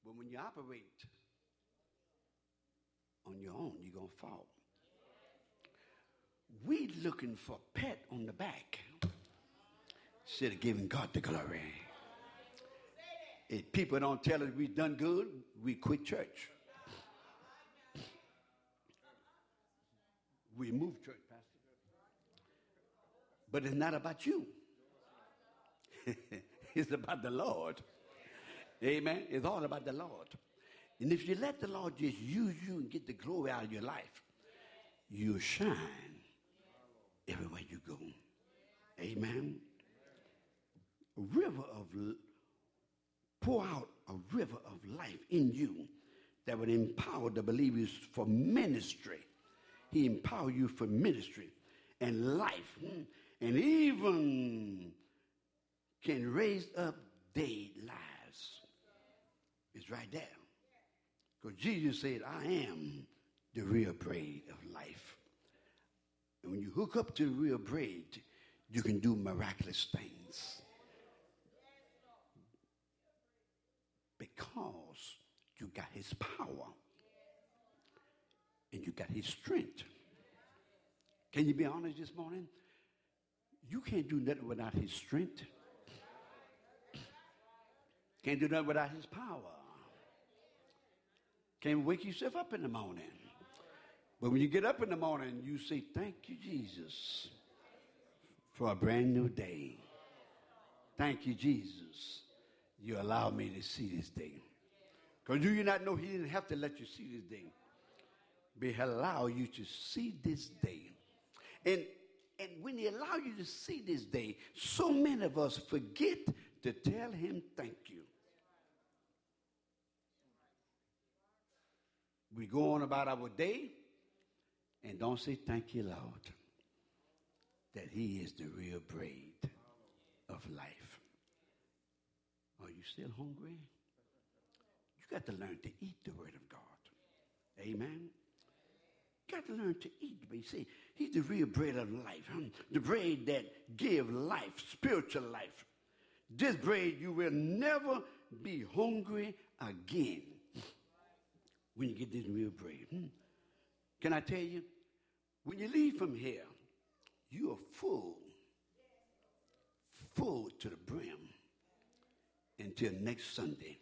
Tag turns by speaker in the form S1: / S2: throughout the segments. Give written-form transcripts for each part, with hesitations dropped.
S1: But when you operate on your own, you're going to fall. We looking for a pat on the back instead of giving God the glory. If people don't tell us we've done good, we quit church. We move church, Pastor. But it's not about you. It's about the Lord. Amen. It's all about the Lord. And if you let the Lord just use you and get the glory out of your life, you'll shine everywhere you go. Amen. Pour out a river of life in you that would empower the believers for ministry. He empower you for ministry and life, and even can raise up dead lives. It's right there. Because Jesus said, I am the real bread of life. And when you hook up to the real bread, you can do miraculous things. Because you got his power and you got his strength. Can you be honest this morning? You can't do nothing without his strength. Can't do nothing without his power. Can't wake yourself up in the morning. But when you get up in the morning, you say, thank you, Jesus, for a brand new day. Thank you, Jesus. You allowed me to see this day. Because do you not know he didn't have to let you see this day? But he allowed you to see this day. And when he allowed you to see this day, so many of us forget to tell him thank you. We go on about our day and don't say thank you, Lord, that he is the real bread of life. Are you still hungry? You got to learn to eat the word of God. Amen. You got to learn to eat. But you see, he's the real bread of life. The bread that gives life, spiritual life. This bread, you will never be hungry again when you get this real bread. Can I tell you, when you leave from here, you are full to the brim until next Sunday.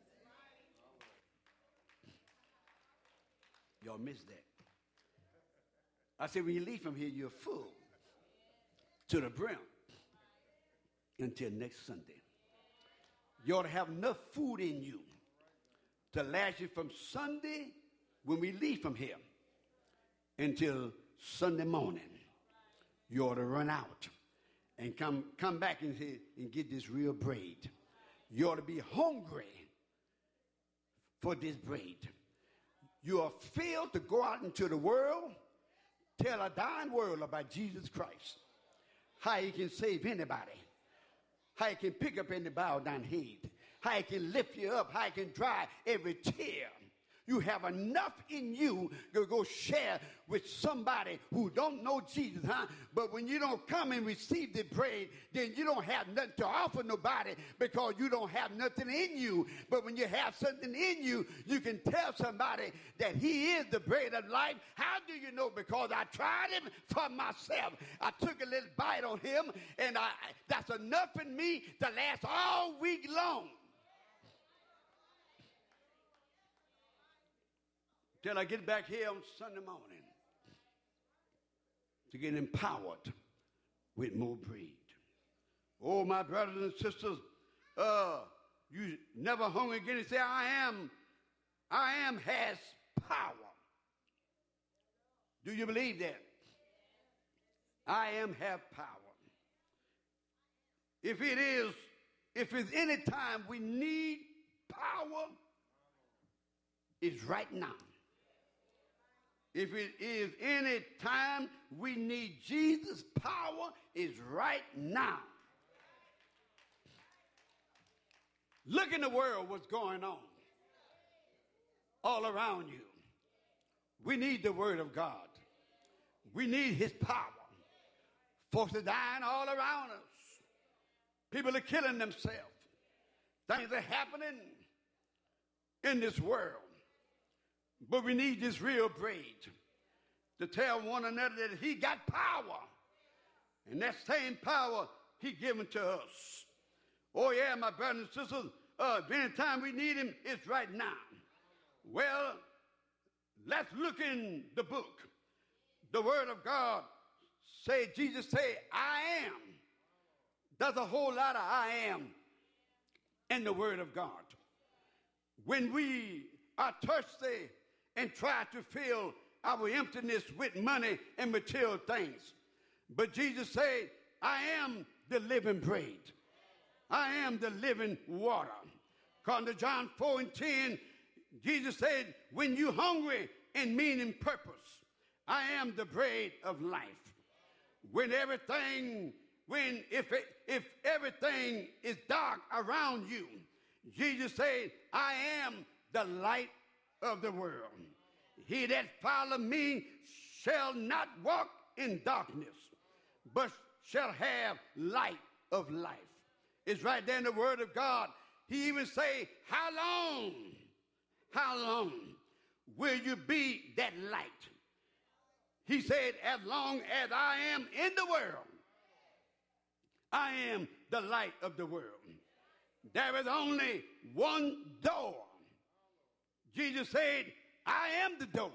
S1: Y'all missed that. I said, when you leave from here, you're full to the brim until next Sunday. You ought to have enough food in you to last you from Sunday when we leave from here until Sunday morning. You ought to run out and come back in here and get this real bread. You ought to be hungry for this bread. You are filled to go out into the world, tell a dying world about Jesus Christ. How he can save anybody. How he can pick up any bowed down head. How he can lift you up. How he can dry every tear. You have enough in you to go share with somebody who don't know Jesus, huh? But when you don't come and receive the bread, then you don't have nothing to offer nobody because you don't have nothing in you. But when you have something in you, you can tell somebody that he is the bread of life. How do you know? Because I tried him for myself. I took a little bite on him, and that's enough in me to last all week long. Till I get back here on Sunday morning to get empowered with more bread. Oh, my brothers and sisters, you never hungry again and say, I am has power. Do you believe that? I am have power. If it's any time we need power, it's right now. If it is any time we need Jesus' power, it's right now. Look in the world, what's going on all around you. We need the word of God. We need his power. Folks are dying all around us. People are killing themselves. Things are happening in this world. But we need this real bread to tell one another that he got power. And that same power he given to us. Oh, yeah, my brothers and sisters, anytime we need him, it's right now. Well, let's look in the book. The word of God say, Jesus say, I am. There's a whole lot of I am in the word of God. When we are thirsty and try to fill our emptiness with money and material things. But Jesus said, I am the living bread. I am the living water. According to John 4:10, Jesus said, when you're hungry and meaning purpose, I am the bread of life. If everything is dark around you, Jesus said, I am the light of the world. He that follow me shall not walk in darkness, but shall have light of life. It's right there in the word of God. He even say, how long will you be that light? He said, as long as I am in the world, I am the light of the world. There is only one door. Jesus said, I am the door.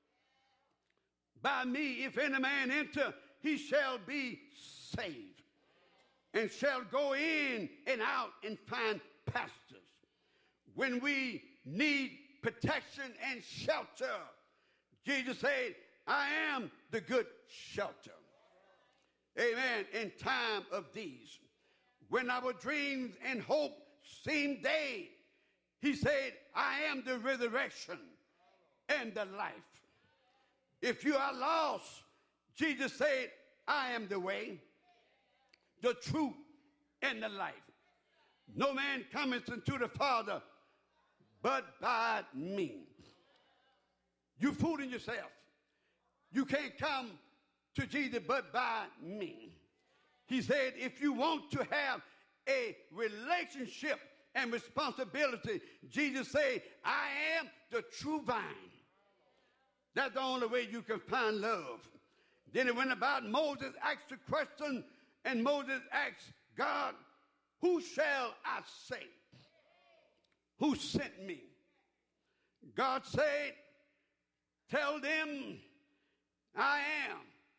S1: By me, if any man enter, he shall be saved, and shall go in and out and find pastures. When we need protection and shelter, Jesus said, I am the good shelter. Amen. In time of these, when our dreams and hope seem dead, he said, I am the resurrection and the life. If you are lost, Jesus said, I am the way, the truth, and the life. No man cometh unto the Father but by me. You fooling yourself. You can't come to Jesus but by me. He said, if you want to have a relationship and responsibility, Jesus said, I am the true vine. That's the only way you can find love. Then it went about, Moses asked the question, and Moses asked God, who shall I say? Who sent me? God said, tell them I am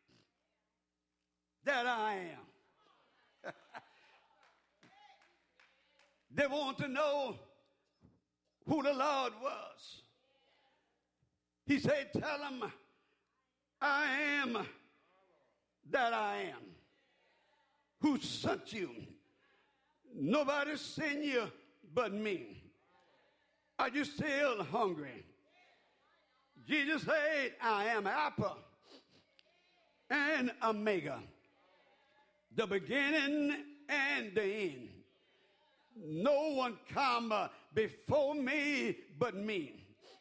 S1: that I am. They want to know who the Lord was. He said, tell them I am that I am. Who sent you? Nobody sent you but me. Are you still hungry? Jesus said, I am Alpha and Omega, the beginning and the end. No one come before me but me.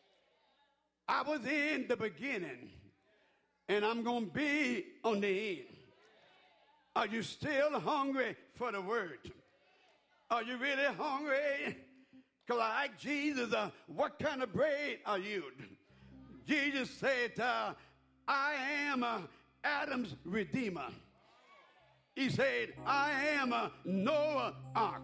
S1: I was in the beginning, and I'm going to be on the end. Are you still hungry for the word? Are you really hungry? Like Jesus, what kind of bread are you? Jesus said, I am Adam's redeemer. He said, I am Noah's ark.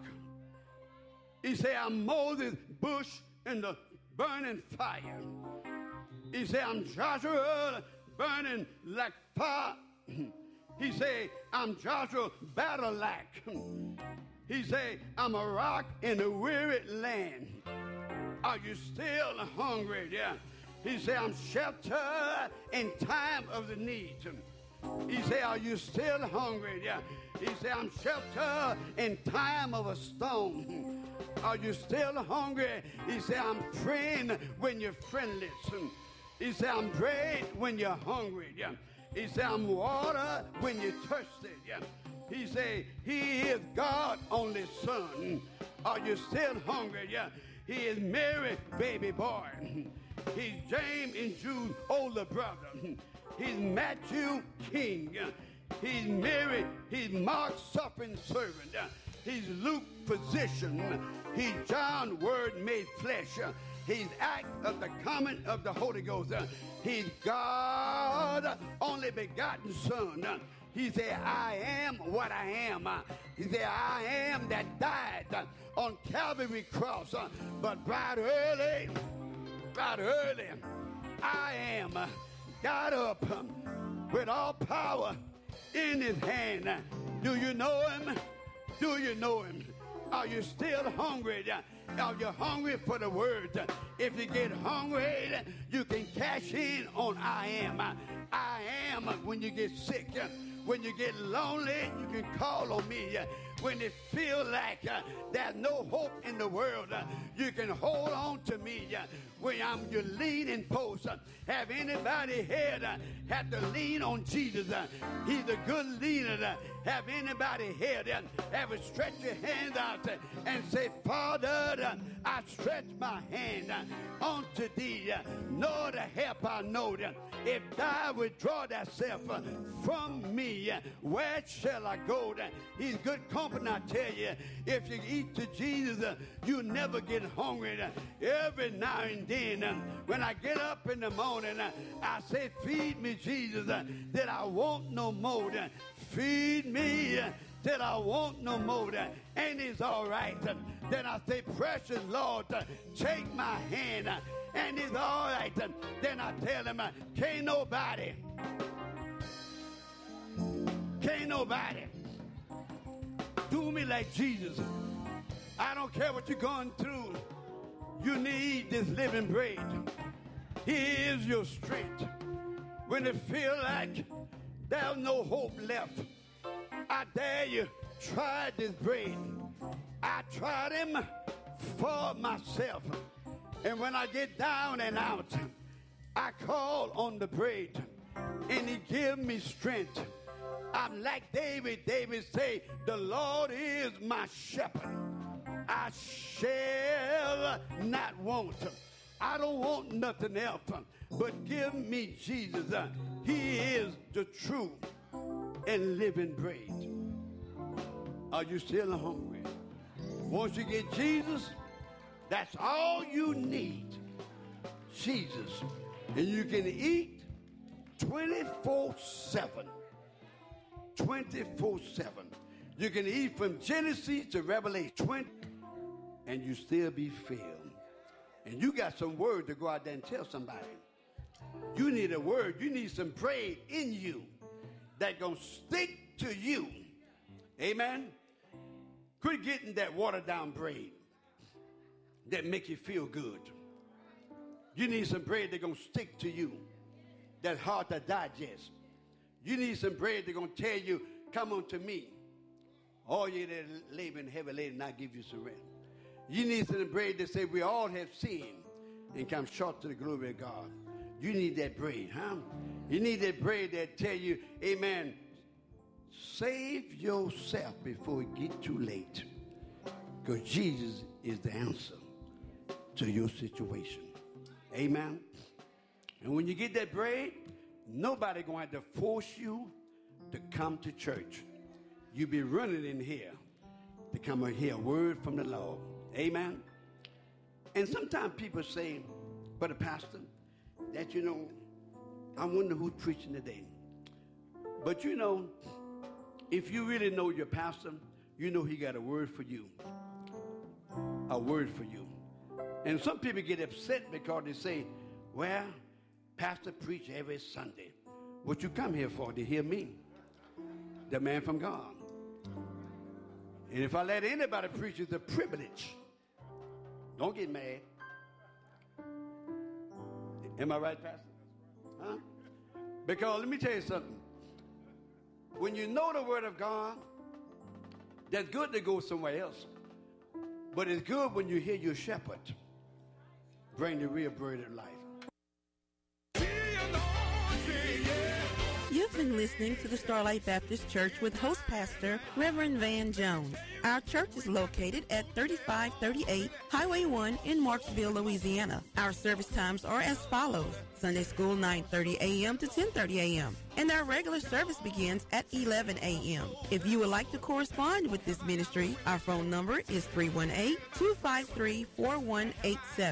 S1: He said, I'm Moses' bush in the burning fire. He said, I'm Joshua burning like fire. He said, I'm Joshua battle like. He said, I'm a rock in a weary land. Are you still hungry? Yeah. He said, I'm sheltered in time of the need. He said, are you still hungry? Yeah. He said, I'm sheltered in time of a storm. Are you still hungry? He said, I'm praying when you're friendless. He said, I'm bread when you're hungry. Yeah. He said, I'm water when you're thirsty. Yeah. He said, he is God only son. Are you still hungry? Yeah. He is Mary, baby boy. He's James and Jude, older brother. He's Matthew, king. He's Mary, he's Mark, suffering servant. He's Luke, physician. He's John, word made flesh. He's act of the coming of the Holy Ghost. He's God, only begotten Son. He said, I am what I am. He said, I am that died on Calvary cross. But right early, I am got up with all power in his hand. Do you know him? Do you know him? Are you still hungry? Are you hungry for the word? If you get hungry, you can cash in on I am. I am when you get sick. When you get lonely, you can call on me. When you feel like there's no hope in the world, you can hold on to me. When I'm your leaning post, have anybody here had to lean on Jesus? He's a good leader. Have anybody here ever stretch your hands out and say, Father, I stretch my hand unto thee. Know the help I know. If thou withdraw thyself from me, where shall I go? He's good company, I tell you. If you eat to Jesus, you never get hungry. Every now and then, when I get up in the morning, I say, feed me, Jesus, that I want no more. Feed me, that I want no more. And it's all right. Then I say, precious Lord, take my hand. And it's all right. Then I tell him, can't nobody do me like Jesus. I don't care what you're going through. You need this living bread. He is your strength. When it feels like there's no hope left, I dare you, try this bread. I tried him for myself. And when I get down and out, I call on the bread, and he gives me strength. I'm like David. David say, the Lord is my shepherd. I shall not want. I don't want nothing else, but give me Jesus. He is the true and living bread. Are you still hungry? Once you get Jesus, that's all you need. Jesus. And you can eat 24/7. 24/7. You can eat from Genesis to Revelation 20, and you still be filled. And you got some word to go out there and tell somebody. You need a word. You need some bread in you that's going to stick to you. Amen? Quit getting that watered down bread that make you feel good. You need some bread that's going to stick to you, that's hard to digest. You need some bread that's going to tell you, come unto me, all you that labor and heavy laden, and I'll give you some rest. You need some bread that say we all have sinned and come short to the glory of God. You need that bread, huh? You need that bread that tell you, amen, save yourself before it get too late. Because Jesus is the answer to your situation. Amen. And when you get that bread, nobody going to have to force you to come to church. You be running in here to come and hear a word from the Lord. Amen. And sometimes people say, but a pastor, that I wonder who's preaching today. But if you really know your pastor, you know he got a word for you. A word for you. And some people get upset because they say, well, pastor preach every Sunday. What you come here for? To hear me, the man from God. And if I let anybody preach, it's a privilege. Don't get mad. Am I right, Pastor? Huh? Because let me tell you something. When you know the word of God, that's good to go somewhere else. But it's good when you hear your shepherd bring the real bread of life.
S2: You've been listening to the Starlight Baptist Church with host pastor Reverend Van Jones. Our church is located at 3538 Highway 1 in Marksville, Louisiana. Our service times are as follows. Sunday school 9:30 a.m. to 10:30 a.m. and our regular service begins at 11 a.m. If you would like to correspond with this ministry, our phone number is 318-253-4187.